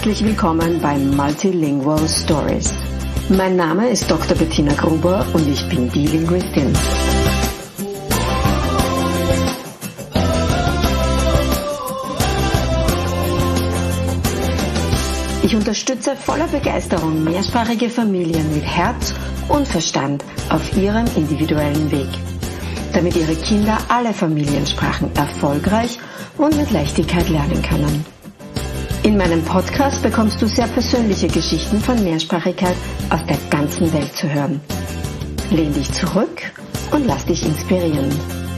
herzlich willkommen bei Multilingual Stories. Mein Name ist Dr. Bettina Gruber und ich bin die Linguistin. Ich unterstütze voller Begeisterung mehrsprachige Familien mit Herz und Verstand auf ihrem individuellen Weg, damit ihre Kinder alle Familiensprachen erfolgreich und mit Leichtigkeit lernen können. In meinem Podcast bekommst du sehr persönliche Geschichten von Mehrsprachigkeit aus der ganzen Welt zu hören. Lehn dich zurück und lass dich inspirieren.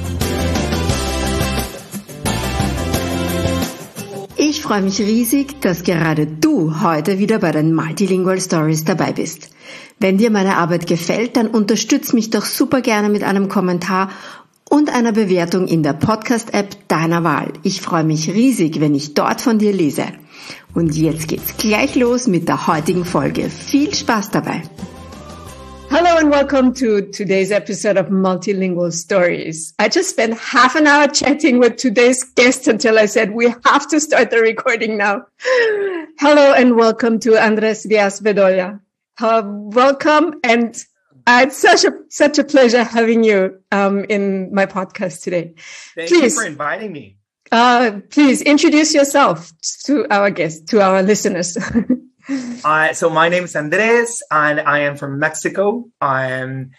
Ich freue mich riesig, dass gerade du heute wieder bei den Multilingual Stories dabei bist. Wenn dir meine Arbeit gefällt, dann unterstütz mich doch super gerne mit einem Kommentar und einer Bewertung in der Podcast-App deiner Wahl. Ich freue mich riesig, wenn ich dort von dir lese. Und jetzt geht's gleich los mit der heutigen Folge. Viel Spaß dabei! Hello and welcome to today's episode of Multilingual Stories. I just spent half an hour chatting with today's guest until I said we have to start the recording now. Hello and welcome to Andres Diaz-Bedoya. Welcome, and it's such a pleasure having you in my podcast today. Thank you for inviting me. Please introduce yourself to our guests, to our listeners. So my name is Andres, and I am from Mexico. I am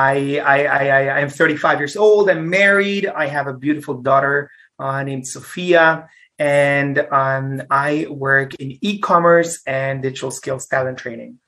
35 years old. I'm married. I have a beautiful daughter named Sophia, and I work in e-commerce and digital skills talent training.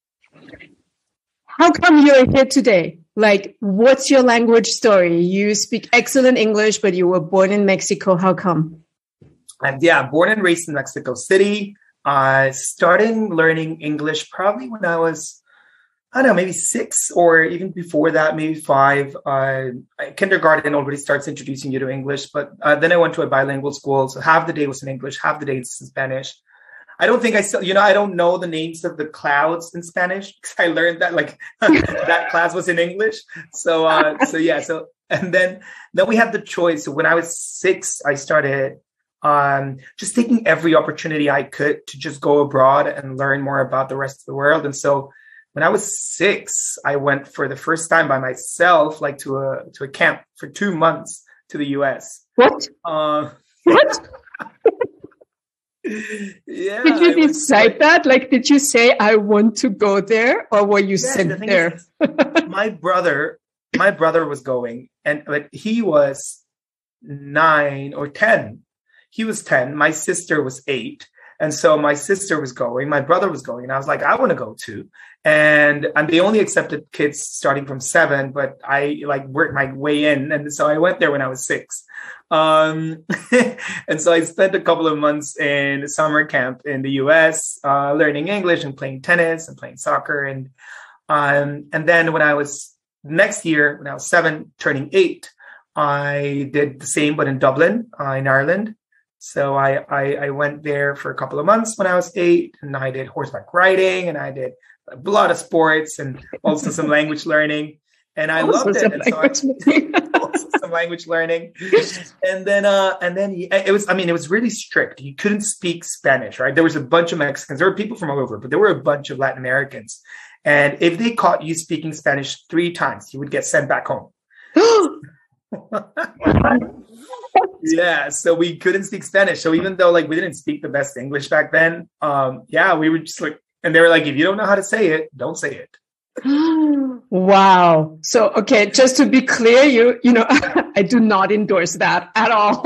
How come you're here today? Like, what's your language story? You speak excellent English, but you were born in Mexico. How come? Born and raised in Mexico City. Starting learning English probably when I was, maybe 6, or even before that, maybe 5. Kindergarten already starts introducing you to English, but then I went to a bilingual school. So half the day was in English, half the day was in Spanish. I don't think I don't know the names of the clouds in Spanish because I learned that that class was in English. So and then we had the choice. So when I was 6, I started just taking every opportunity I could to just go abroad and learn more about the rest of the world. And so when I was 6, I went for the first time by myself, to a camp for 2 months to the US. What? What? Yeah. Did you decide that? Did you say, I want to go there, or were you sent there? My brother was going, but he was 9 or 10. He was 10. My sister was 8. And so my sister was going, my brother was going, and I was like, I want to go too. And they only accepted kids starting from 7, but I worked my way in. And so I went there when I was 6. And so I spent a couple of months in a summer camp in the US, learning English and playing tennis and playing soccer. And then next year, when I was 7, turning 8, I did the same, but in Dublin, in Ireland. So I went there for a couple of months when I was 8, and I did horseback riding, and I did a lot of sports and also some language learning. And I loved it. And so also some language learning. And then it was really strict. You couldn't speak Spanish, right? There was a bunch of Mexicans. There were people from all over, but there were a bunch of Latin Americans. And if they caught you speaking Spanish 3 times, you would get sent back home. Yeah, so we couldn't speak Spanish. So even though we didn't speak the best English back then, we were just and they were like, if you don't know how to say it, don't say it. Wow. So, okay, just to be clear, I do not endorse that at all.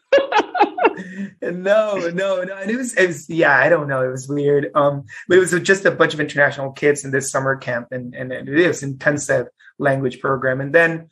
No. And it was, I don't know. It was weird. But it was just a bunch of international kids in this summer camp, and it was intensive language program. And then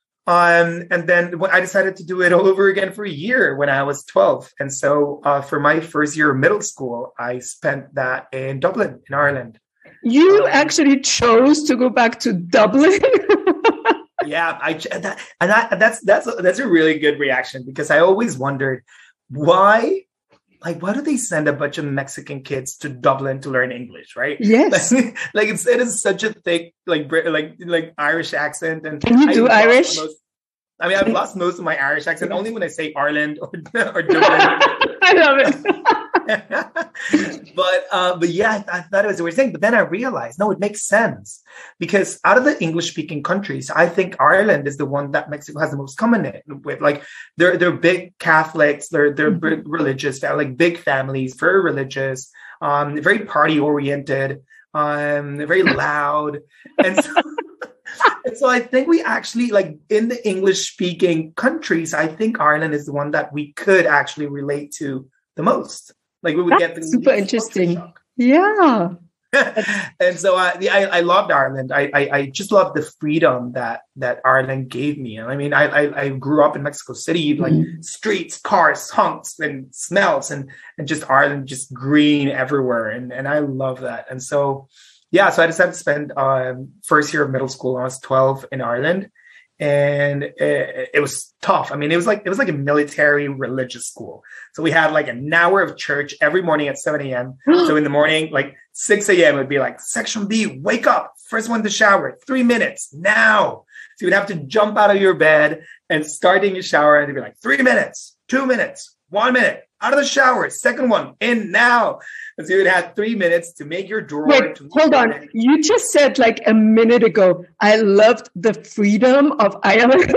I decided to do it all over again for a year when I was 12. And so for my first year of middle school, I spent that in Dublin, in Ireland. You actually chose to go back to Dublin? Yeah, that's a really good reaction, because I always wondered why do they send a bunch of Mexican kids to Dublin to learn English, right? Yes. It is such a thick, Irish accent. And can you do Irish? I've lost most of my Irish accent only when I say Ireland or Dublin. I love it. but yeah, I thought it was a weird thing. But then I realized, no, it makes sense because out of the English-speaking countries, I think Ireland is the one that Mexico has the most common with. Like, they're big Catholics, they're big religious, like big families, very religious, very party-oriented, very loud, and so. And so I think we actually, like, in the English-speaking countries, I think Ireland is the one that we could actually relate to the most. Like, we would get the super interesting. Yeah. And so I loved Ireland. I just loved the freedom that Ireland gave me. I mean, I grew up in Mexico City, like streets, cars, honks, and smells, and just Ireland, just green everywhere. And I love that. And so, yeah, so I decided to spend first year of middle school when I was 12 in Ireland. And it was tough. I mean, it was like a military religious school. So we had like an hour of church every morning at 7 a.m. So in the morning, like 6 a.m. it would be like, section B, wake up, first one to shower, 3 minutes now. So you'd have to jump out of your bed and start in your shower, and it'd be like 3 minutes, 2 minutes, 1 minute, out of the shower, second one, in now. And so you would have 3 minutes to make your drawer. Wait, hold on. You just said like a minute ago, I loved the freedom of Ireland.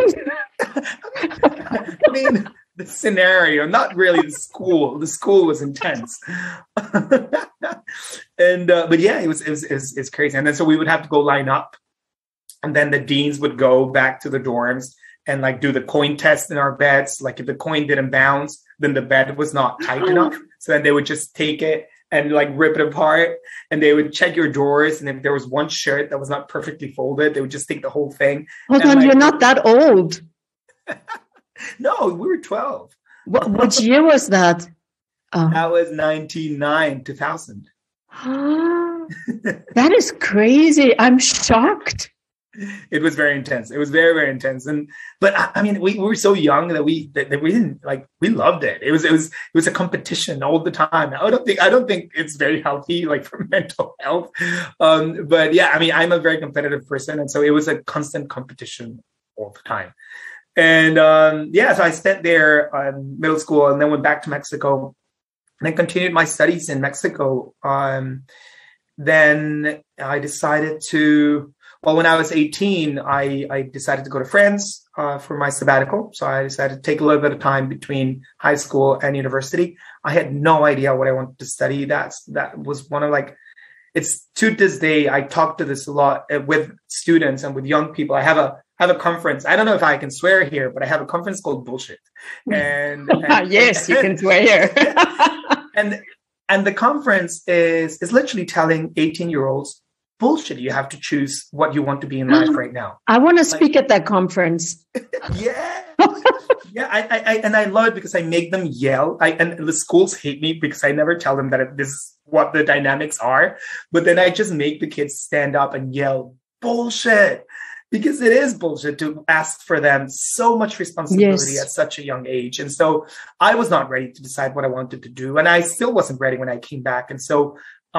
I mean, the scenario, not really the school. The school was intense. And but yeah, it was crazy. And then so we would have to go line up, and then the deans would go back to the dorms and like do the coin test in our beds. Like if the coin didn't bounce, then the bed was not tight enough. So then they would just take it and like rip it apart, and they would check your drawers. And if there was one shirt that was not perfectly folded, they would just take the whole thing. Hold on, like, you're not that old. No, we were 12. What year was that? That was 1999, 2000. That is crazy. I'm shocked. It was very intense. It was very, very intense. But I mean, we were so young that we didn't like, we loved it. It was a competition all the time. I don't think it's very healthy, like for mental health. But yeah, I mean, I'm a very competitive person. And so it was a constant competition all the time. And yeah, so I spent there middle school and then went back to Mexico and I continued my studies in Mexico. Then I decided to, well, when I was 18, I decided to go to France for my sabbatical. So I decided to take a little bit of time between high school and university. I had no idea what I wanted to study. That was one of like, it's to this day, I talk to this a lot with students and with young people. I have a conference. I don't know if I can swear here, but I have a conference called Bullshit. And yes, you can swear here. and the conference is literally telling 18-year-olds, bullshit, you have to choose what you want to be in life right now. I want to speak at that conference. Yeah. Yeah, I love it because I make them yell. And the schools hate me because I never tell them that this is what the dynamics are. But then I just make the kids stand up and yell, bullshit. Because it is bullshit to ask for them so much responsibility at such a young age. And so I was not ready to decide what I wanted to do. And I still wasn't ready when I came back. And so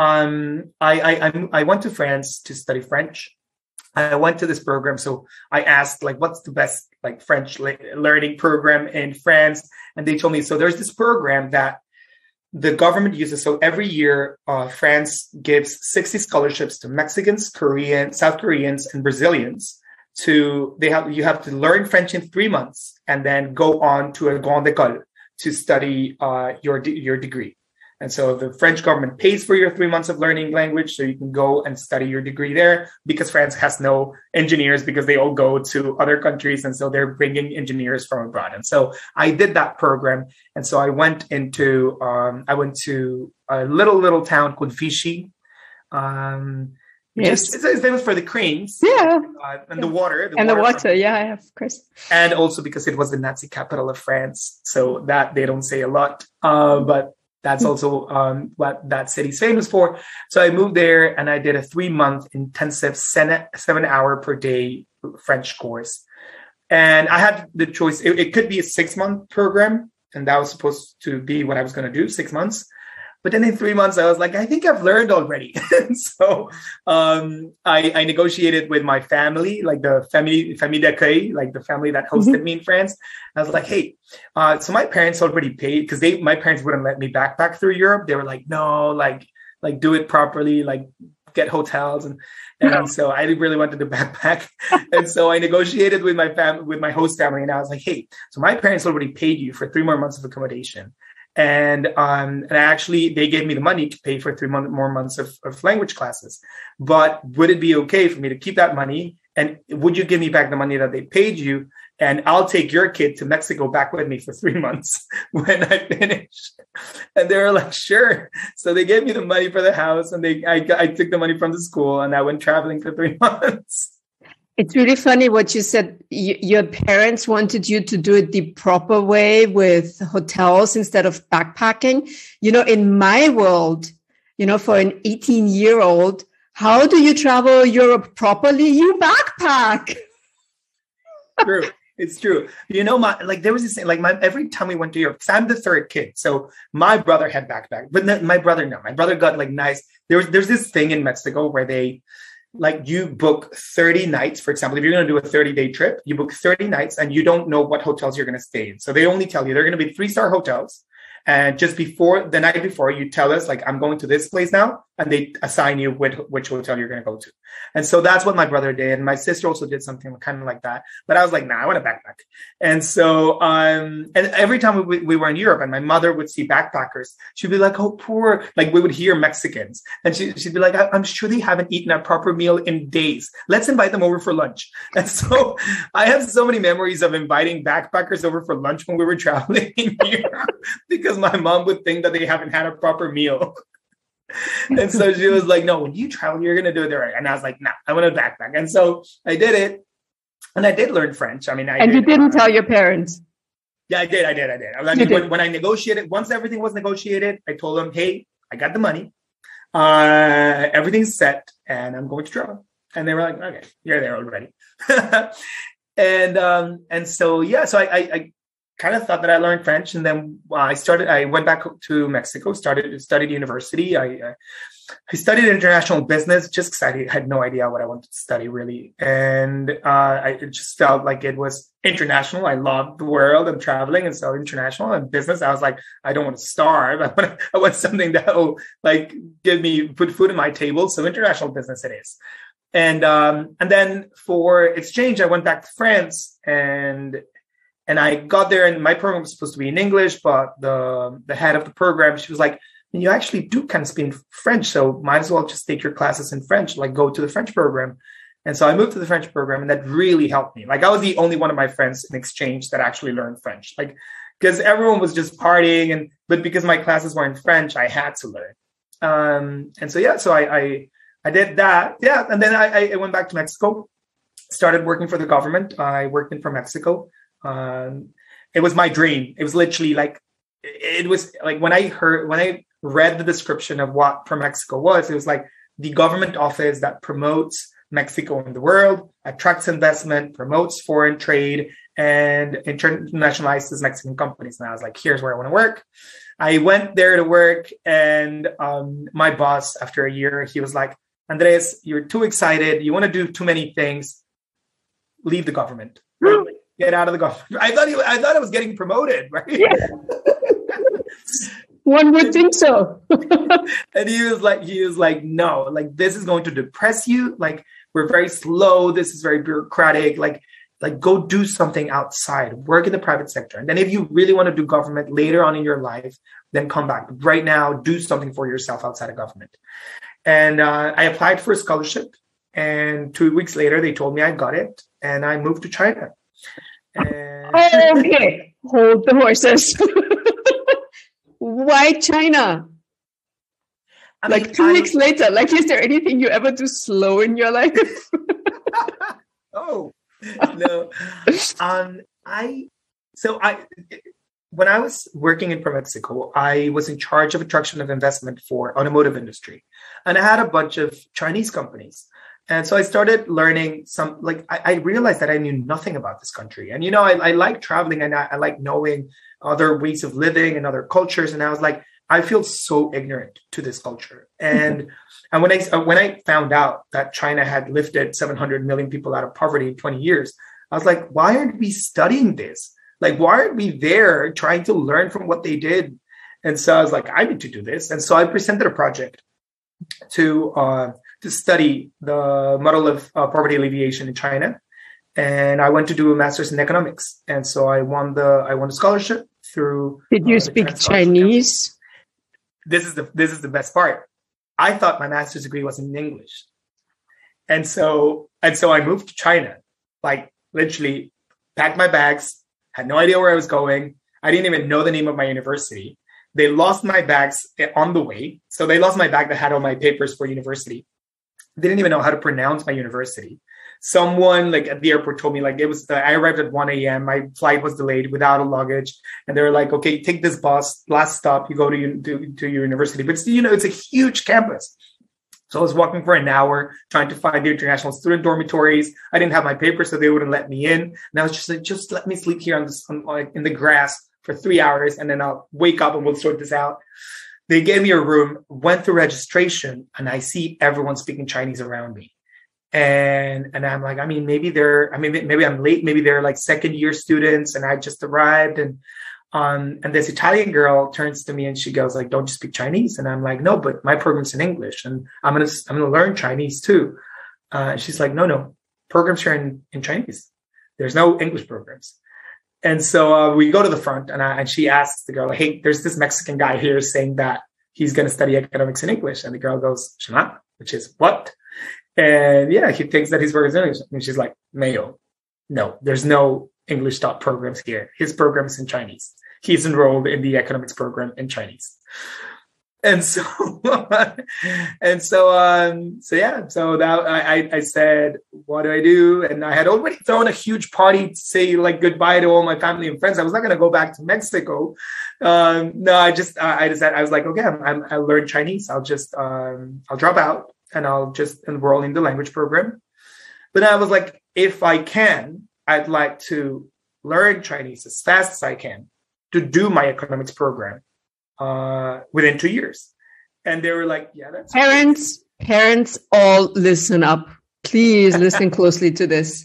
I went to France to study French. I went to this program. So I asked, like, what's the best like French learning program in France? And they told me, so there's this program that the government uses. So every year, France gives 60 scholarships to Mexicans, South Koreans, and Brazilians. You have to learn French in 3 months and then go on to a grande école to study your degree. And so the French government pays for your 3 months of learning language, so you can go and study your degree there, because France has no engineers because they all go to other countries. And so they're bringing engineers from abroad. And so I did that program. And so I went to a little town called Vichy. Yes. It's famous for the cranes. Yeah. And the water. The water, yeah, of course. And also because it was the Nazi capital of France. So that they don't say a lot. But that's also what that city's famous for. So I moved there and I did a 3-month intensive 7-hour per day French course. And I had the choice. It could be a 6-month program. And that was supposed to be what I was going to do, 6 months. But then in 3 months, I was like, I think I've learned already. So I negotiated with my family, like the famille d'accueil, like the family that hosted me in France. I was like, hey, so my parents already paid because my parents wouldn't let me backpack through Europe. They were like, no, like do it properly, like get hotels. And so I really wanted to backpack. And so I negotiated with my host family, and I was like, hey, so my parents already paid you for 3 more months of accommodation. And actually they gave me the money to pay for 3 more months of language classes. But would it be okay for me to keep that money? And would you give me back the money that they paid you? And I'll take your kid to Mexico back with me for 3 months when I finish. And they were like, sure. So they gave me the money for the house, and I took the money from the school, and I went traveling for 3 months. It's really funny what you said. Your parents wanted you to do it the proper way with hotels instead of backpacking. In my world, for an 18-year-old, how do you travel Europe properly? You backpack. True. It's true. There was this thing, every time we went to Europe, because I'm the third kid. So my brother had backpack, but my brother, no. My brother got nice. There's this thing in Mexico where they, you book 30 nights. For example, if you're going to do a 30-day trip, you book 30 nights and you don't know what hotels you're going to stay in. So they only tell you they're going to be 3-star hotels. And just the night before, you tell us, I'm going to this place now, and they assign you which hotel you're going to go to. And so that's what my brother did. And my sister also did something kind of like that. But I was like, nah, I want a backpack. And so, and every time we were in Europe and my mother would see backpackers, she'd be like, oh, poor, we would hear Mexicans. And she'd be like, I'm sure they haven't eaten a proper meal in days. Let's invite them over for lunch. And so I have so many memories of inviting backpackers over for lunch when we were traveling in Europe, because my mom would think that they haven't had a proper meal. And so she was like, no, when you travel, you're going to do it right. And I was like, nah, I want a backpack. And so I did it. And I did learn French. You didn't tell your parents? Yeah, I did. When I negotiated, once everything was negotiated, I told them, hey, I got the money. Everything's set and I'm going to travel. And they were like, okay, you're there already. And so, yeah, so I kind of thought that I learned French, and then I went back to Mexico, studied university. I studied international business just because I had no idea what I wanted to study really. And it just felt like it was international. I loved the world and traveling, and so international and business. I was like, I don't want to starve. I want something that will put food on my table. So international business it is. And then for exchange, I went back to France, and I got there, and my program was supposed to be in English, but the head of the program, she was like, you actually do kind of speak French, so might as well just take your classes in French, go to the French program. And so I moved to the French program, and that really helped me. I was the only one of my friends in exchange that actually learned French, because everyone was just partying, but because my classes were in French, I had to learn. And so, yeah, so I did that. Yeah. And then I went back to Mexico, started working for the government. I worked in for Mexico. It was my dream. It was literally when I read the description of what Pro Mexico was, it was the government office that promotes Mexico in the world, attracts investment, promotes foreign trade, and internationalizes Mexican companies. And I was like, here's where I want to work. I went there to work, and my boss, after a year, he was like, Andres, you're too excited. You want to do too many things. Leave the government. Get out of the government. I thought I was getting promoted, right? Yeah. One would think so. And he was like, no, this is going to depress you. We're very slow. This is very bureaucratic. Go do something outside, work in the private sector. And then if you really want to do government later on in your life, then come back. But right now, do something for yourself outside of government. And I applied for a scholarship. And 2 weeks later, they told me I got it. And I moved to China. Okay, hold the horses. Why China? 2 weeks later, is there anything you ever do slow in your life? Oh, no. When I was working in Pro Mexico, I was in charge of attraction of investment for automotive industry. And I had a bunch of Chinese companies. And so I started learning I realized that I knew nothing about this country. And, I like traveling, and I like knowing other ways of living and other cultures. And I was like, I feel so ignorant to this culture. And and when I found out that China had lifted 700 million people out of poverty in 20 years, I was like, why aren't we studying this? Like, why aren't we there trying to learn from what they did? And so I was like, I need to do this. And so I presented a project to study the model of poverty alleviation in China. And I went to do a master's in economics. And so I won the scholarship through. Did you speak Chinese? This is the best part. I thought my master's degree was in English. And so I moved to China, like literally packed my bags, had no idea where I was going. I didn't even know the name of my university. They lost my bags on the way. So they lost my bag that had all my papers for university. They didn't even know how to pronounce my university. Someone like at the airport told me like I arrived at 1 a.m. My flight was delayed without a luggage. And they were like, okay, take this bus. Last stop, you go to your university. But it's a huge campus. So I was walking for an hour trying to find the international student dormitories. I didn't have my papers, so they wouldn't let me in. And I was just like, just let me sleep here in the grass for 3 hours, and then I'll wake up and we'll sort this out. They gave me a room, went through registration, and I see everyone speaking Chinese around me. And I'm like, maybe I'm late. Maybe they're like second year students and I just arrived. And this Italian girl turns to me and she goes like, don't you speak Chinese? And I'm like, no, but my program's in English and I'm going to learn Chinese too. She's like, no, programs are in Chinese. There's no English programs. And so we go to the front and she asks the girl, like, hey, there's this Mexican guy here saying that he's going to study economics in English. And the girl goes, Shema, which is what? And yeah, he thinks that his program is in English. And she's like, Mayo, no, there's no English taught programs here. His program is in Chinese. He's enrolled in the economics program in Chinese. And so, so that I said, what do I do? And I had already thrown a huge party to say like goodbye to all my family and friends. I was not going to go back to Mexico. I decided, I was like, okay, I learned Chinese. I'll drop out and I'll just enroll in the language program. But I was like, if I can, I'd like to learn Chinese as fast as I can to do my economics program within 2 years. And they were like, yeah, that's parents all listen up. Please listen closely to this.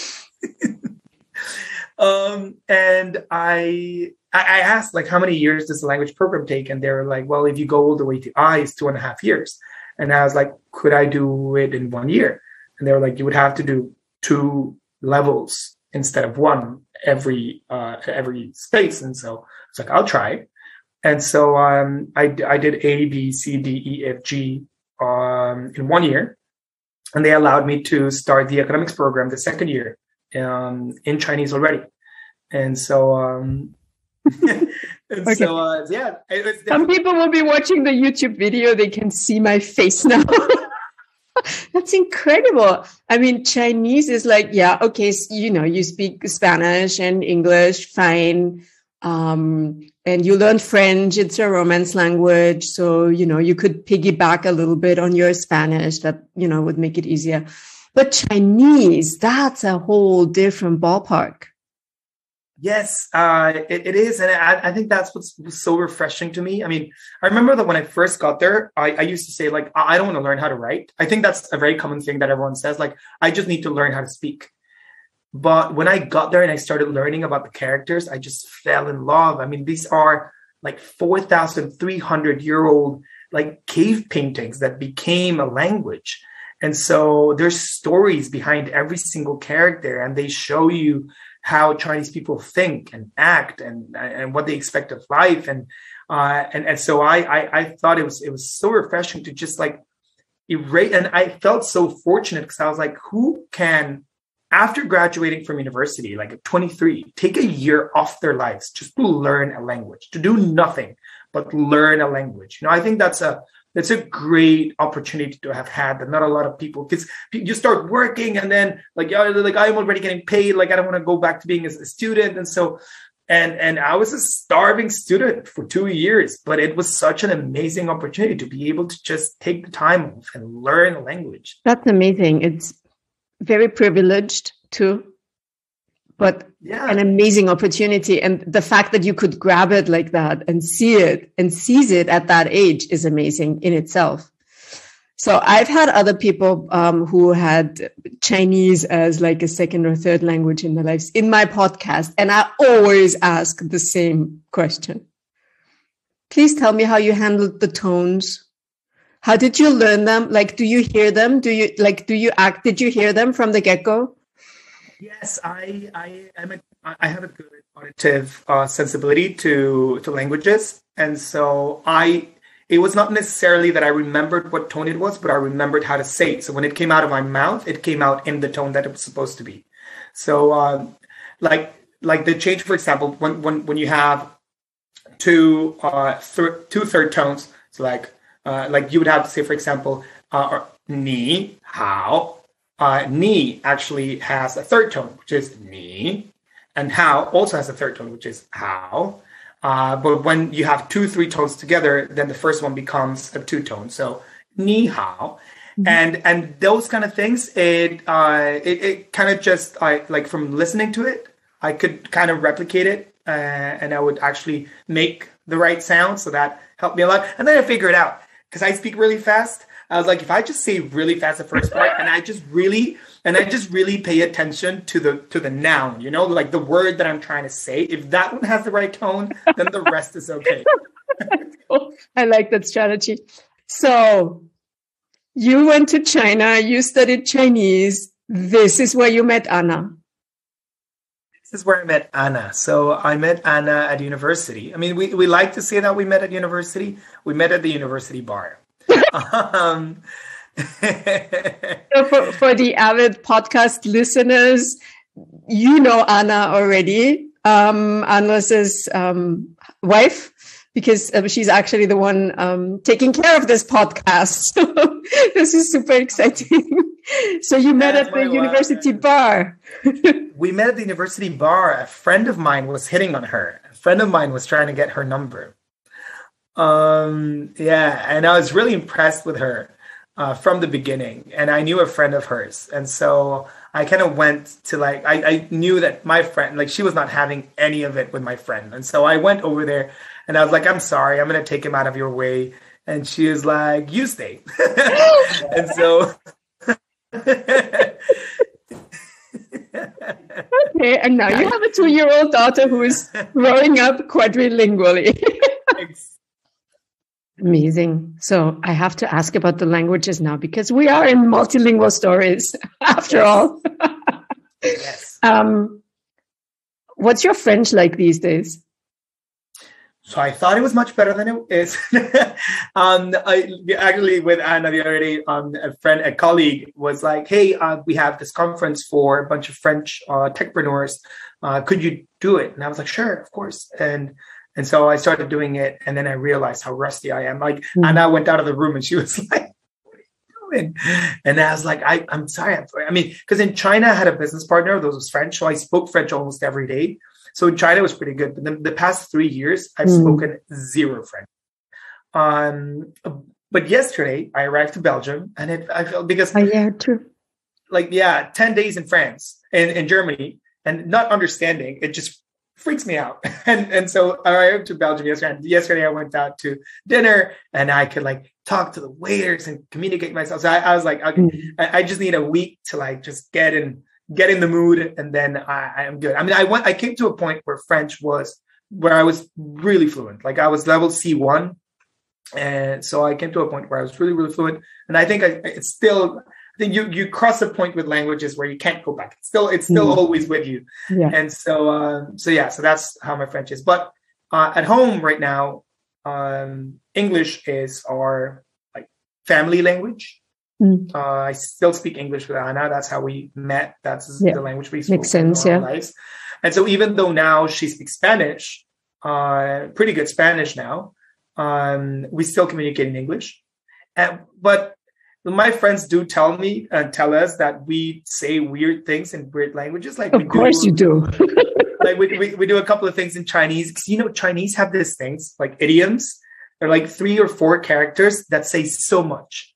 And I asked like, how many years does the language program take? And they were like, well, if you go all the way to I, it's 2.5 years. And I was like, could I do it in 1 year? And they were like, you would have to do 2 levels instead of 1 every space. And so it's like, I'll try. And so I did A, B, C, D, E, F, G in 1 year. And they allowed me to start the economics program the second year in Chinese already. And so, okay. Some people will be watching the YouTube video. They can see my face now. That's incredible. I mean, Chinese is like, yeah, okay, so, you speak Spanish and English, fine. And you learn French. It's a Romance language. So, you could piggyback a little bit on your Spanish. That, would make it easier. But Chinese, that's a whole different ballpark. Yes, it is. And I think that's what's so refreshing to me. I mean, I remember that when I first got there, I used to say, like, I don't want to learn how to write. I think that's a very common thing that everyone says, like, I just need to learn how to speak. But when I got there and I started learning about the characters, I just fell in love. I mean, these are like 4,300-year-old like cave paintings that became a language. And so there's stories behind every single character, and they show you how Chinese people think and act and what they expect of life. And so I thought it was so refreshing to just like erase. And I felt so fortunate because I was like, who can, after graduating from university, like at 23, take a year off their lives just to learn a language, to do nothing but learn a language? I think that's a great opportunity to have had that not a lot of people, because you start working and then like I'm already getting paid. Like, I don't want to go back to being a student. And so, and I was a starving student for 2 years, but it was such an amazing opportunity to be able to just take the time off and learn a language. That's amazing. It's very privileged too. but an amazing opportunity. And the fact that you could grab it like that and see it and seize it at that age is amazing in itself. So I've had other people who had Chinese as like a second or third language in their lives in my podcast. And I always ask the same question. Please tell me how you handled the tones. How did you learn them? Like, do you hear them? Did you hear them from the get-go? Yes, I have a good auditive sensibility to languages. And so it was not necessarily that I remembered what tone it was, but I remembered how to say it. So when it came out of my mouth, it came out in the tone that it was supposed to be. So like the change, for example, when you have two third tones, so like you would have to say, for example, ni, hao. Ni actually has a third tone, which is ni, and hao also has a third tone, which is hao. But when you have 2-3 tones together, then the first one becomes a 2-tone. So ni hao, and those kind of things. It kind of just like from listening to it, I could kind of replicate it, and I would actually make the right sound. So that helped me a lot. And then I figured it out because I speak really fast. I was like, if I just say really fast the first part, and I just really pay attention to the noun, you know, like the word that I'm trying to say. If that one has the right tone, then the rest is okay. I like that strategy. So you went to China, you studied Chinese. This is where you met Anna. This is where I met Anna. So I met Anna at university. I mean, we like to say that we met at university. We met at the university bar. So for the avid podcast listeners, you know Anna already, Anna's wife, because she's actually the one taking care of this podcast. So this is super exciting. So you met at the university bar. We met at the university bar. A friend of mine was hitting on her. A friend of mine was trying to get her number. And I was really impressed with her from the beginning, and I knew a friend of hers, and so I kind of went to like I knew that my friend, like, she was not having any of it with my friend, and so I went over there and I was like, I'm sorry, I'm gonna take him out of your way, and she was like, you stay. And so okay, and now you have a 2-year-old daughter who is growing up quadrilingually. Amazing. So I have to ask about the languages now, because we are in multilingual stories after all. Yes. What's your French like these days? So I thought it was much better than it is. I actually, with Anna the other day, a colleague was like, hey, we have this conference for a bunch of French techpreneurs. Could you do it? And I was like, sure, of course. And so I started doing it, and then I realized how rusty I am. Like, Anna went out of the room, and she was like, what are you doing? And I was like, I'm sorry. I mean, because in China, I had a business partner that was French, so I spoke French almost every day. So in China, it was pretty good. But then the past 3 years, I've spoken zero French. But yesterday, I arrived to Belgium, and I felt because... Oh, yeah, true. 10 days in France, in Germany, and not understanding, it just freaks me out. And so I arrived to Belgium yesterday. And yesterday I went out to dinner, and I could like talk to the waiters and communicate myself. So I was like, okay, I just need a week to like just get in the mood, and then I am good. I mean, I came to a point where I was really fluent. Like, I was level C1. And so I came to a point where I was really, really fluent. And I think I think you cross a point with languages where you can't go back. It's still always with you. Yeah. And so that's how my French is. But at home right now, English is our like family language. I still speak English with Anna. That's how we met. That's the language we speak. Makes sense, our lives. And so even though now she speaks Spanish, pretty good Spanish now, we still communicate in English. But my friends do tell us that we say weird things in weird languages. Like, of course you do. Like we do a couple of things in Chinese. Because, Chinese have these things like idioms. They're like 3 or 4 characters that say so much.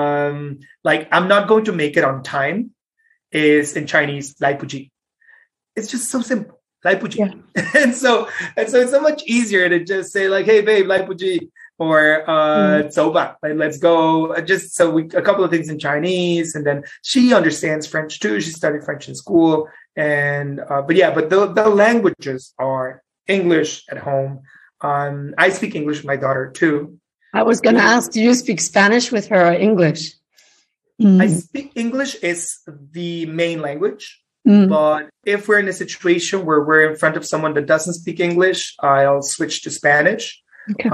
Like, I'm not going to make it on time is in Chinese, 来不及. it's just so simple. Laipuji. Yeah. And so it's so much easier to just say like, hey babe, Laipuji, or Zoba, like let's go. Just so a couple of things in Chinese, and then she understands French too. She studied French in school, and but the languages are English at home. I speak English with my daughter too. I was going to ask, do you speak Spanish with her or English? I speak English is the main language. But if we're in a situation where we're in front of someone that doesn't speak English, I'll switch to Spanish. Okay.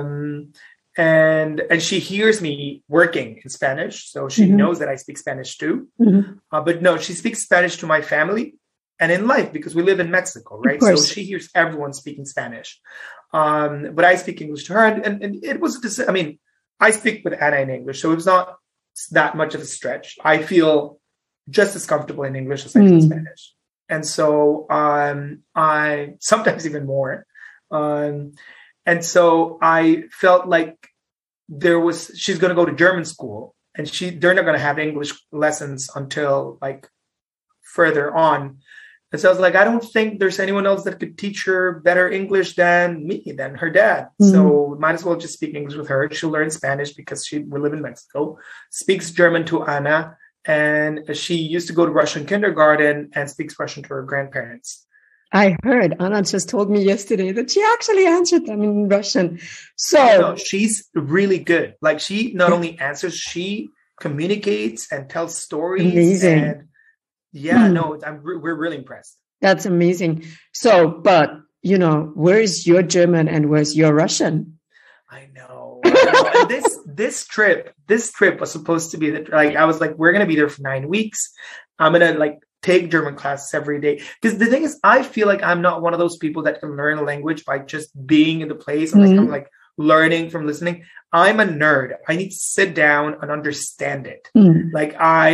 And she hears me working in Spanish, so she knows that I speak Spanish too. But no, she speaks Spanish to my family and in life because we live in Mexico, right? So she hears everyone speaking Spanish. But I speak English to her, and it was, I mean, I speak with Anna in English, so it's not that much of a stretch. I feel just as comfortable in English as I do in Spanish. And so I sometimes even more. And so I felt like she's going to go to German school, and they're not going to have English lessons until like further on. And so I was like, I don't think there's anyone else that could teach her better English than her dad. So might as well just speak English with her. She'll learn Spanish because we live in Mexico, speaks German to Anna. And she used to go to Russian kindergarten and speaks Russian to her grandparents. I heard Anna just told me yesterday that she actually answered them in Russian. So no, she's really good. Like she not only answers, she communicates and tells stories. Amazing. And we're really impressed. That's amazing. So, but where's your German and where's your Russian? I know. And this trip was supposed to be I was like, we're going to be there for 9 weeks. I'm going to like take German classes every day. Because the thing is, I feel like I'm not one of those people that can learn a language by just being in the place. I'm like learning from listening. I'm a nerd. I need to sit down and understand it. Like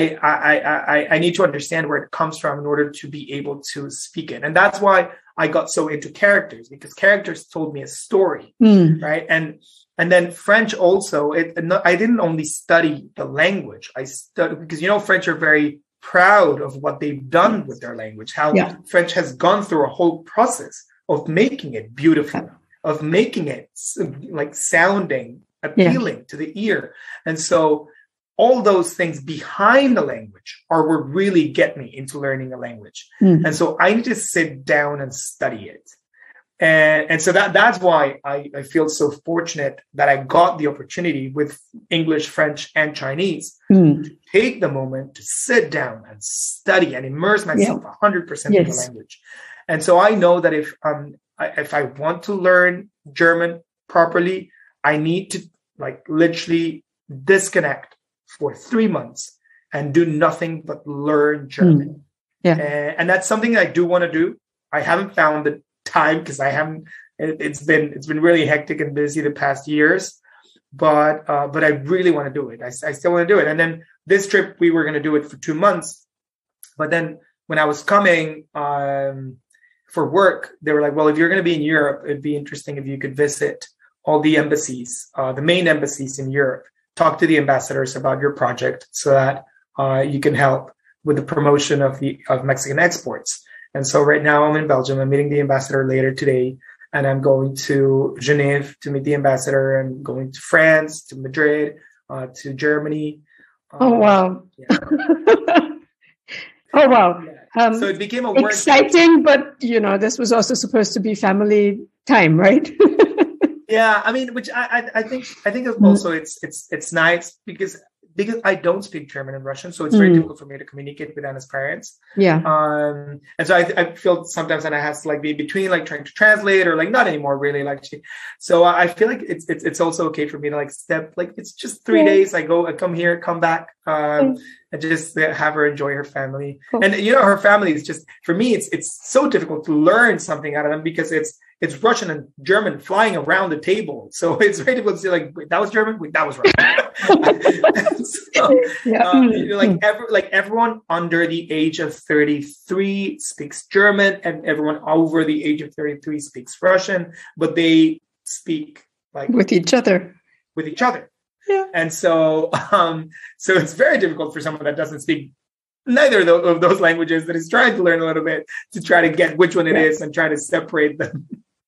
I need to understand where it comes from in order to be able to speak it. And that's why I got so into characters, because characters told me a story, right? And then French also, I didn't only study the language. I studied, because, French are very proud of what they've done with their language, how French has gone through a whole process of making it beautiful, of making it like sounding appealing to the ear. And so all those things behind the language are what really get me into learning a language. And so I need to sit down and study it. And so that's why I feel so fortunate that I got the opportunity with English, French, and Chinese to take the moment to sit down and study and immerse myself 100% in the language. And so I know that if I want to learn German properly, I need to like literally disconnect for 3 months and do nothing but learn German. And that's something I do want to do. I haven't found the time because it's been really hectic and busy the past years, but I really want to do it. I still want to do it. And then this trip, we were going to do it for 2 months. But then when I was coming for work, they were like, well, if you're going to be in Europe, it'd be interesting if you could visit all the embassies, the main embassies in Europe, talk to the ambassadors about your project so that you can help with the promotion of Mexican exports. And so right now I'm in Belgium. I'm meeting the ambassador later today, and I'm going to Geneva to meet the ambassador, and going to France, to Madrid, to Germany. Oh, wow. Oh, wow. So it became a exciting, but this was also supposed to be family time, right? Yeah, I mean, which I think also it's nice because I don't speak German and Russian, so it's very difficult for me to communicate with Anna's parents. Yeah. And so I feel sometimes Anna has to like be between like trying to translate or like not anymore really like so I feel like it's also okay for me to like step, like it's just 3 days. I come here, come back, and just have her enjoy her family. Cool. And her family is just, for me, it's so difficult to learn something out of them because it's Russian and German flying around the table. So it's very difficult to say like, wait, that was German? Wait, that was Russian. So, everyone under the age of 33 speaks German, and everyone over the age of 33 speaks Russian, but they speak like with each other. Yeah. And so, so it's very difficult for someone that doesn't speak neither of those languages, that is trying to learn a little bit to try to get which one it is and try to separate them.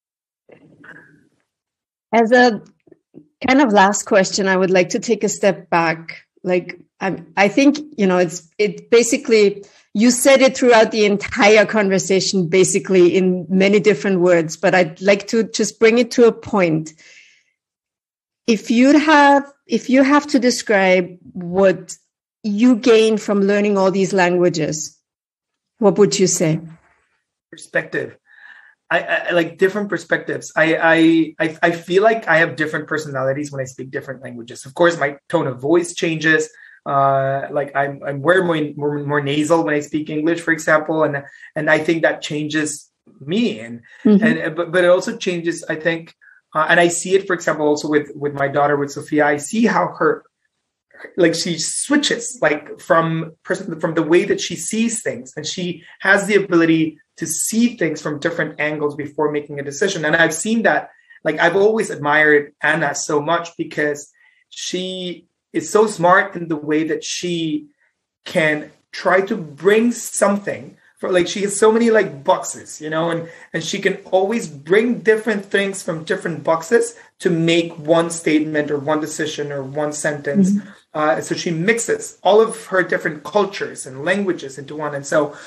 As a kind of last question, I would like to take a step back. Like, I think, it basically, you said it throughout the entire conversation, basically in many different words, but I'd like to just bring it to a point. If you have to describe what you gain from learning all these languages, what would you say? Perspective. I like different perspectives. I feel like I have different personalities when I speak different languages. Of course, my tone of voice changes. Like I'm more nasal when I speak English, for example, and I think that changes me. But it also changes, I think, and I see it, for example, also with my daughter, with Sophia. I see how she switches from the way that she sees things, and she has the ability to see things from different angles before making a decision. And I've seen that, I've always admired Anna so much because she is so smart in the way that she can try to bring something she has so many boxes, and she can always bring different things from different boxes to make one statement or one decision or one sentence. So she mixes all of her different cultures and languages into one. And so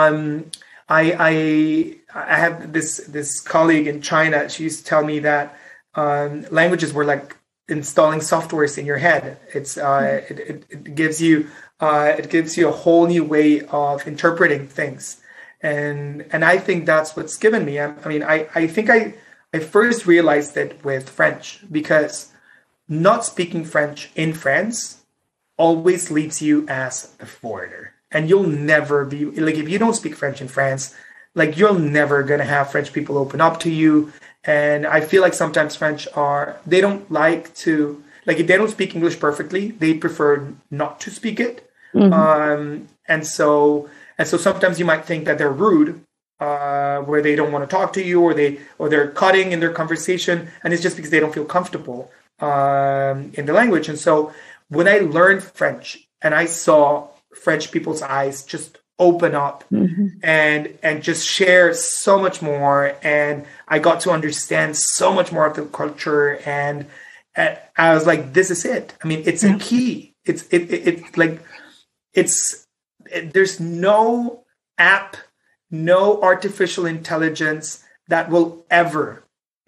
I have this colleague in China. She used to tell me that languages were like installing softwares in your head. It gives you a whole new way of interpreting things, and I think that's what's given me. I think I first realized it with French, because not speaking French in France always leaves you as a foreigner. And you'll never be if you don't speak French in France, you're never going to have French people open up to you. And I feel like sometimes French they don't like to, if they don't speak English perfectly, they prefer not to speak it. And so sometimes you might think that they're rude, where they don't want to talk to you, or they're cutting in their conversation. And it's just because they don't feel comfortable in the language. And so when I learned French and I saw French people's eyes just open up and just share so much more, and I got to understand so much more of the culture, and I was like, this is it. It's a key. There's no app, no artificial intelligence that will ever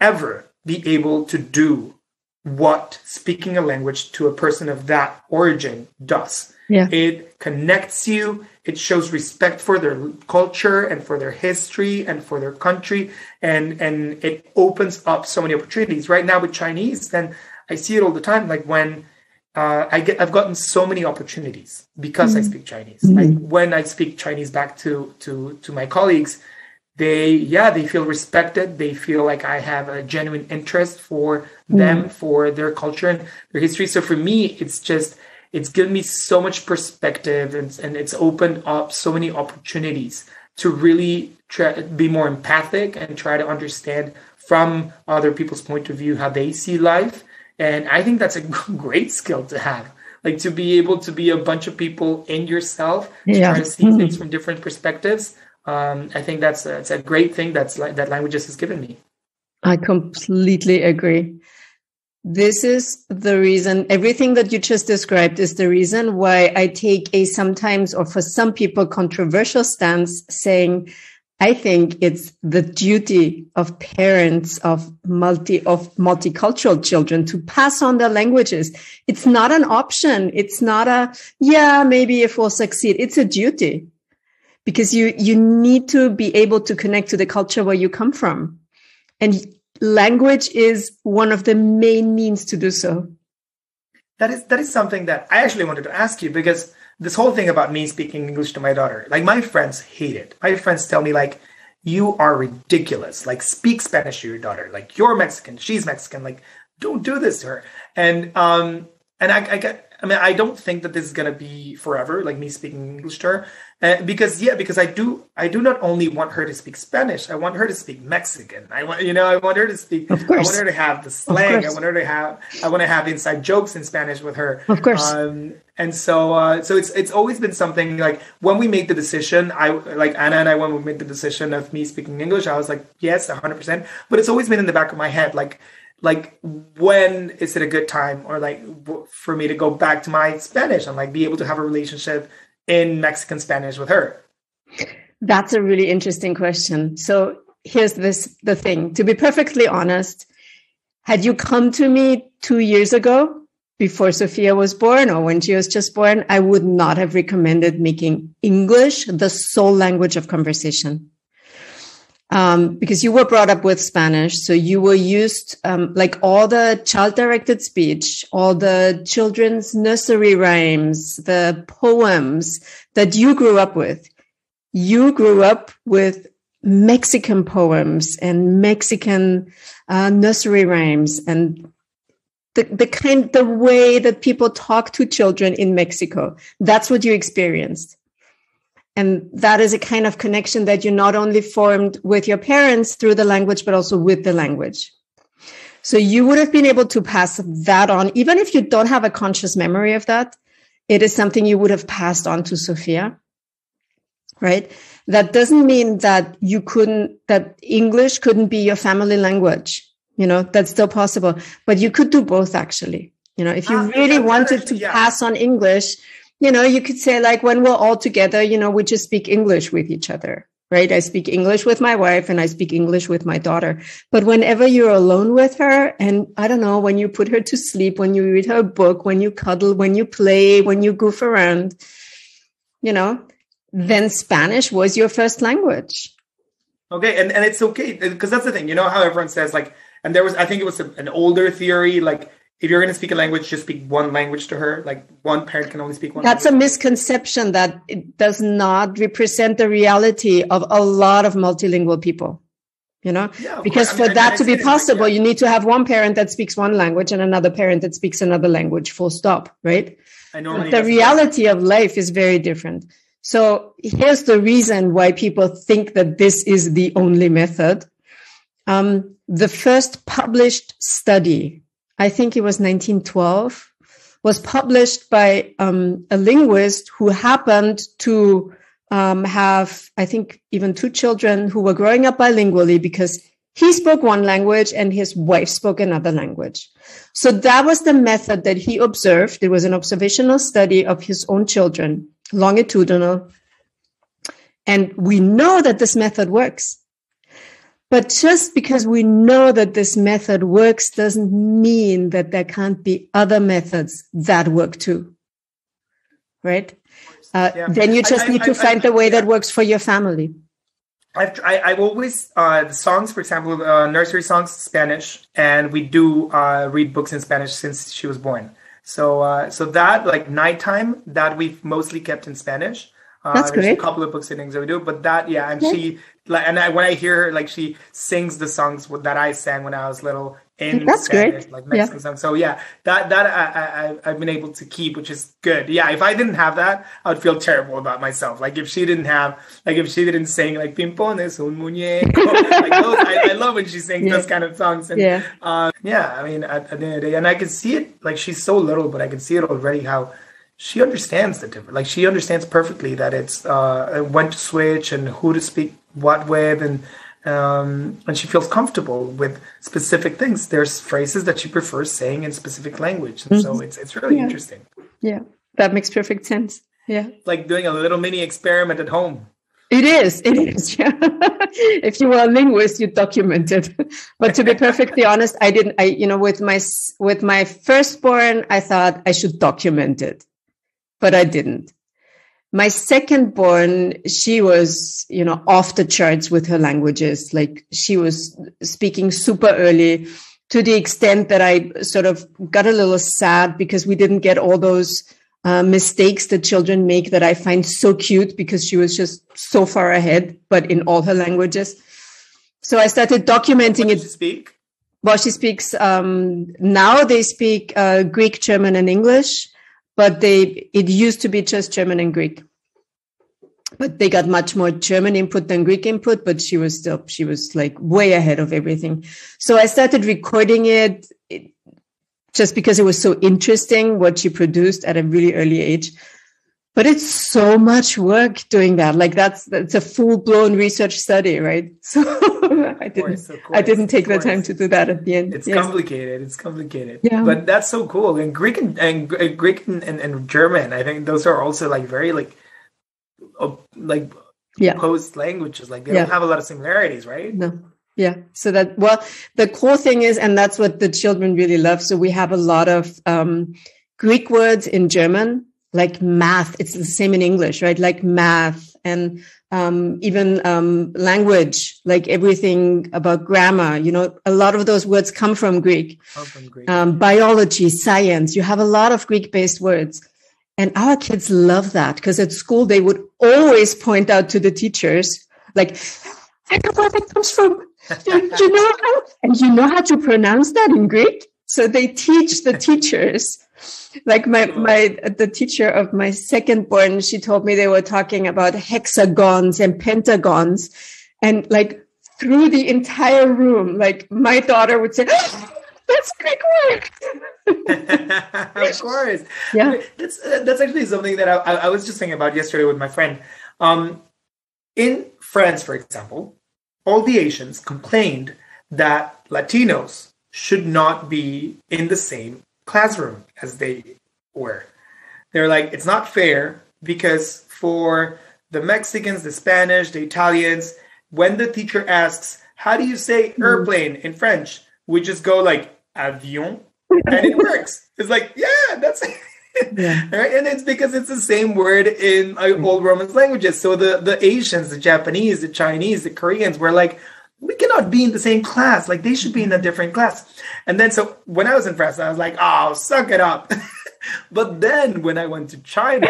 be able to do what speaking a language to a person of that origin does. Yeah. It connects you. It shows respect for their culture and for their history and for their country. And it opens up so many opportunities. Right now with Chinese, then I see it all the time. When I've gotten so many opportunities because I speak Chinese. When I speak Chinese back to my colleagues, they feel respected. They feel like I have a genuine interest for them, for their culture and their history. So for me, it's given me so much perspective, and it's opened up so many opportunities to really try to be more empathic and try to understand from other people's point of view how they see life. And I think that's a great skill to have, to be able to be a bunch of people in yourself, to try to see things from different perspectives. I think it's a great thing that languages has given me. I completely agree. This is the reason, everything that you just described is the reason why I take a sometimes, or for some people, controversial stance, saying I think it's the duty of parents of multicultural children to pass on their languages. It's not an option. It's not maybe if we'll succeed. It's a duty, because you need to be able to connect to the culture where you come from. And language is one of the main means to do so. That is something that I actually wanted to ask you, because this whole thing about me speaking English to my daughter, my friends hate it. My friends tell me you are ridiculous. Speak Spanish to your daughter. You're Mexican, she's Mexican. Don't do this to her. And I don't think that this is going to be forever, me speaking English to her. Because I do not only want her to speak Spanish, I want her to speak Mexican. I want her to speak. Of course. I want her to have the slang. I want to have inside jokes in Spanish with her. Of course. And so it's always been something like when we made the decision, Anna and I, when we made the decision of me speaking English, I was like, yes, 100%. But it's always been in the back of my head, like when is it a good time, or like for me to go back to my Spanish and like be able to have a relationship in Mexican Spanish with her? That's a really interesting question. So here's the thing. To be perfectly honest, had you come to me 2 years ago, before Sophia was born or when she was just born, I would not have recommended making English the sole language of conversation. Because you were brought up with Spanish. So you were used, like all the child-directed speech, all the children's nursery rhymes, the poems that you grew up with. You grew up with Mexican poems and Mexican nursery rhymes and the way that people talk to children in Mexico. That's what you experienced. And that is a kind of connection that you not only formed with your parents through the language, but also with the language. So you would have been able to pass that on. Even if you don't have a conscious memory of that, it is something you would have passed on to Sophia, right? That doesn't mean that that English couldn't be your family language. That's still possible, but you could do both actually. If you really wanted to pass on English, you could say like when we're all together, we just speak English with each other, right? I speak English with my wife and I speak English with my daughter. But whenever you're alone with her, and I don't know, when you put her to sleep, when you read her a book, when you cuddle, when you play, when you goof around, then Spanish was your first language. Okay. And it's okay. Because that's the thing, how everyone says like, and I think it was an older theory, like, if you're going to speak a language, just speak one language to her. Like one parent can only speak one language. That's a misconception that it does not represent the reality of a lot of multilingual people, because for that to be possible, you need to have one parent that speaks one language and another parent that speaks another language, full stop, right? The reality of life is very different. So here's the reason why people think that this is the only method. The first published study, I think it was 1912, was published by a linguist who happened to have, I think, even 2 children who were growing up bilingually because he spoke one language and his wife spoke another language. So that was the method that he observed. It was an observational study of his own children, longitudinal. And we know that this method works. But just because we know that this method works doesn't mean that there can't be other methods that work too, right? Then you just need to find the way that works for your family. I've always, the songs, for example, nursery songs, Spanish, and we do read books in Spanish since she was born. So that, like nighttime, that we've mostly kept in Spanish. That's there's great. A couple of books and things that we do, but that, and she, when I hear her, like she sings the songs that I sang when I was little in That's Spanish, great. like Mexican songs. So that I've been able to keep, which is good. Yeah, if I didn't have that, I would feel terrible about myself. Like if she didn't sing like Pimpón es un muñeco, like those, I love when she sings those kind of songs. And I mean, at the end of the day, and I can see it, like she's so little, but I can see it already how she understands the difference. Like she understands perfectly that it's when to switch and who to speak what with, and she feels comfortable with specific things. There's phrases that she prefers saying in specific language, and so it's really interesting. Yeah, that makes perfect sense. Yeah, like doing a little mini experiment at home. It is. Yeah. If you were a linguist, you document it. But to be perfectly honest, I didn't. With my firstborn, I thought I should document it. But I didn't. My secondborn, she was, off the charts with her languages. Like she was speaking super early to the extent that I sort of got a little sad because we didn't get all those mistakes that children make that I find so cute because she was just so far ahead, but in all her languages. So I started documenting it. What does she speak? Well, she speaks, now they speak Greek, German, and English. But it used to be just German and Greek. but they got much more German input than Greek input, but she was like way ahead of everything. So I started recording it just because it was so interesting what she produced at a really early age. But it's so much work doing that. Like that's a full blown research study, right? So I didn't take the time to do that at the end. It's complicated. It's complicated. Yeah. But that's so cool. And Greek and German, I think those are also like very opposed languages. Like they don't have a lot of similarities, right? No. Yeah. So the cool thing is, and that's what the children really love. So we have a lot of Greek words in German, like math. It's the same in English, right? Like math and even language, like everything about grammar. You know, a lot of those words come from Greek. Biology, science. You have a lot of Greek-based words. And our kids love that because at school they would always point out to the teachers, like, I know where that comes from. You know how to pronounce that in Greek? So they teach the teachers. Like the teacher of my second born, she told me they were talking about hexagons and pentagons, and like through the entire room, like my daughter would say, oh, "That's Greek word." Of course, yeah. That's actually something that I was just thinking about yesterday with my friend. In France, for example, all the Asians complained that Latinos should not be in the same classroom as they were. They're like, it's not fair because for the Mexicans, the Spanish, the Italians, when the teacher asks, how do you say airplane in French? We just go like avion and it works. It's like, yeah, that's it. Yeah. Right? And it's because it's the same word in old Romance languages. So the Asians, the Japanese, the Chinese, the Koreans were like, we cannot be in the same class. Like they should be in a different class. And then so when I was in France, I was like, oh, suck it up. But then when I went to China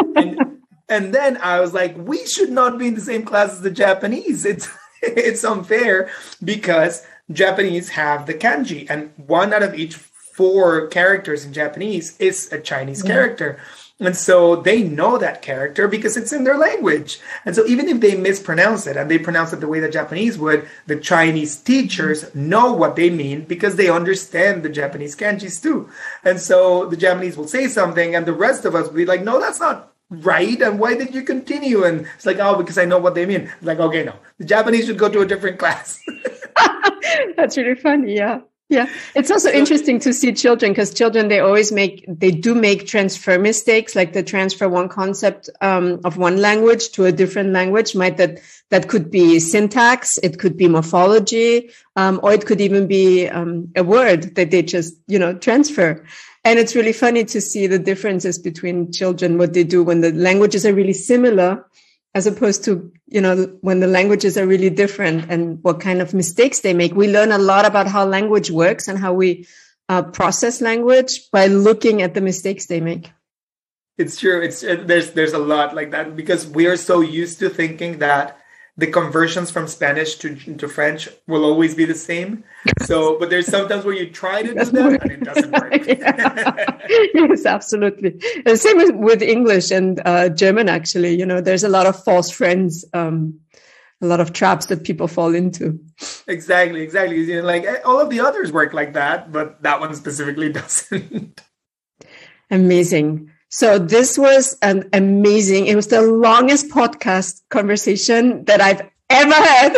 and then I was like, we should not be in the same class as the Japanese. It's unfair because Japanese have the kanji and one out of each 4 characters in Japanese is a Chinese character. And so they know that character because it's in their language. And so even if they mispronounce it and they pronounce it the way the Japanese would, the Chinese teachers know what they mean because they understand the Japanese kanjis too. And so the Japanese will say something and the rest of us will be like, no, that's not right. And why did you continue? And it's like, oh, because I know what they mean. It's like, okay, no, the Japanese should go to a different class. That's really funny. Yeah. Yeah. It's also interesting to see children because children, they do make transfer mistakes, like the transfer one concept of one language to a different language. That could be syntax. It could be morphology, or it could even be a word that they just, transfer. And it's really funny to see the differences between children, what they do when the languages are really similar, as opposed to, when the languages are really different and what kind of mistakes they make. We learn a lot about how language works and how we process language by looking at the mistakes they make. It's true. There's a lot like that because we are so used to thinking that the conversions from Spanish to French will always be the same. So, but there's sometimes where you try to do that and it doesn't work. Yes, absolutely. The same with English and German, actually. There's a lot of false friends, a lot of traps that people fall into. Exactly. Like all of the others work like that, but that one specifically doesn't. Amazing. So this was it was the longest podcast conversation that I've ever had.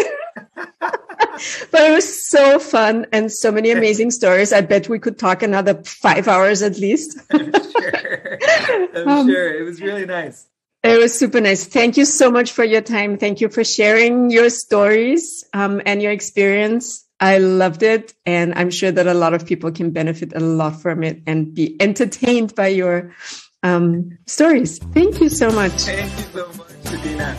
But it was so fun and so many amazing stories. I bet we could talk another 5 hours at least. I'm sure. It was really nice. It was super nice. Thank you so much for your time. Thank you for sharing your stories and your experience. I loved it. And I'm sure that a lot of people can benefit a lot from it and be entertained by your stories. Thank you so much. Thank you so much, Bettina.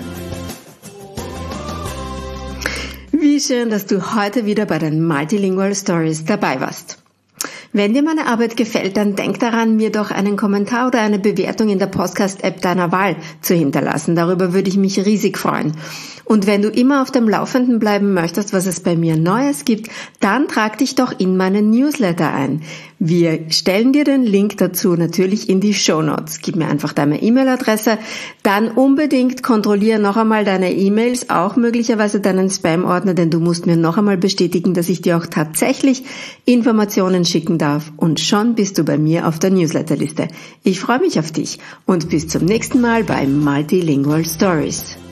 Wie schön, dass du heute wieder bei den Multilingual Stories dabei warst. Wenn dir meine Arbeit gefällt, dann denk daran, mir doch einen Kommentar oder eine Bewertung in der Podcast-App deiner Wahl zu hinterlassen. Darüber würde ich mich riesig freuen. Und wenn du immer auf dem Laufenden bleiben möchtest, was es bei mir Neues gibt, dann trag dich doch in meinen Newsletter ein. Wir stellen dir den Link dazu natürlich in die Shownotes. Gib mir einfach deine E-Mail-Adresse, dann unbedingt kontrolliere noch einmal deine E-Mails, auch möglicherweise deinen Spam-Ordner, denn du musst mir noch einmal bestätigen, dass ich dir auch tatsächlich Informationen schicken darf. Und schon bist du bei mir auf der Newsletterliste. Ich freue mich auf dich und bis zum nächsten Mal bei Multilingual Stories.